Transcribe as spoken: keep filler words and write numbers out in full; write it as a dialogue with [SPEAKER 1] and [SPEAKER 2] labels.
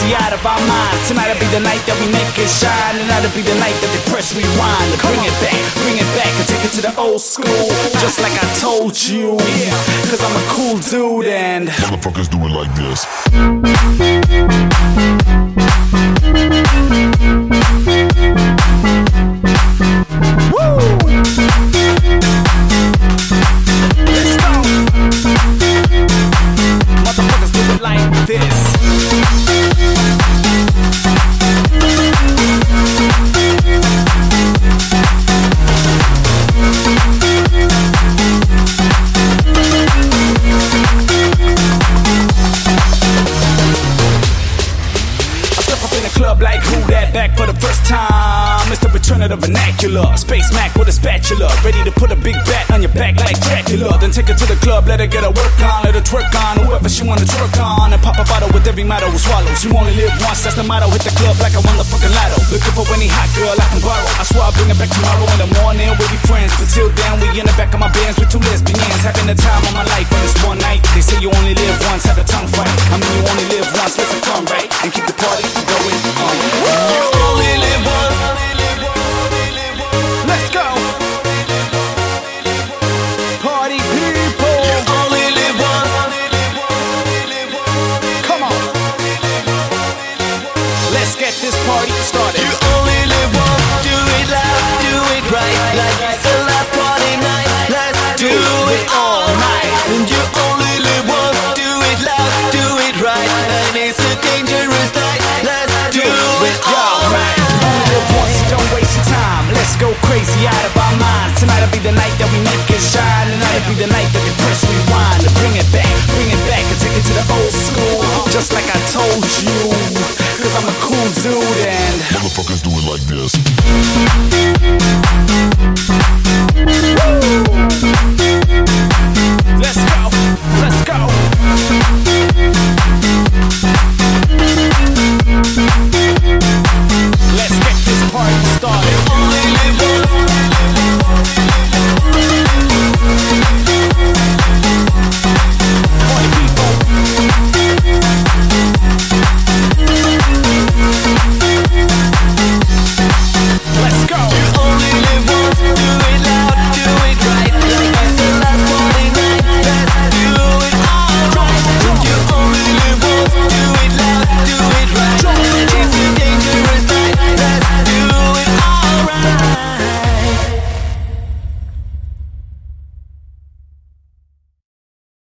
[SPEAKER 1] crazy out of our minds. Tonight'll be the night that we make it shine. Tonight'll be the night that they press rewind and bring it back, bring it back and take it to the old school. Just like I told you, cause I'm a cool dude and
[SPEAKER 2] motherfuckers do it like this.
[SPEAKER 1] Like who that back for the first time? It's the return of the vernacular. Space Mac with a spatula, ready to put a big bat on your back like Dracula. Then take her to the club, let her get her work on, let her twerk on whoever she wanna twerk on, and pop a bottle with every motto who swallows. You only live once, that's the motto. Hit the club like I won the fucking lotto. Looking for any hot girl I can borrow. I swear I'll bring it back tomorrow in the morning. We'll be friends, but till then we in the back of my Benz with two lesbians, having the time of my life on this one night. They say you only live once, have a tongue fight. I mean you only live once, let's have fun, right? And keep the party going on.
[SPEAKER 3] You only live once.
[SPEAKER 1] Let's go. Party people.
[SPEAKER 3] You only live once.
[SPEAKER 1] Come on. Let's get this party started.
[SPEAKER 3] You only live once. Do it loud, do it right. Like it's the last party night. Let's do it all night. And you only live once. Do it loud, do it right. And it's a dangerous night. Let's do it all right.
[SPEAKER 1] Don't waste your time. Let's go crazy out of our minds. Tonight'll be the night that we make it shine. Tonight'll be the night that we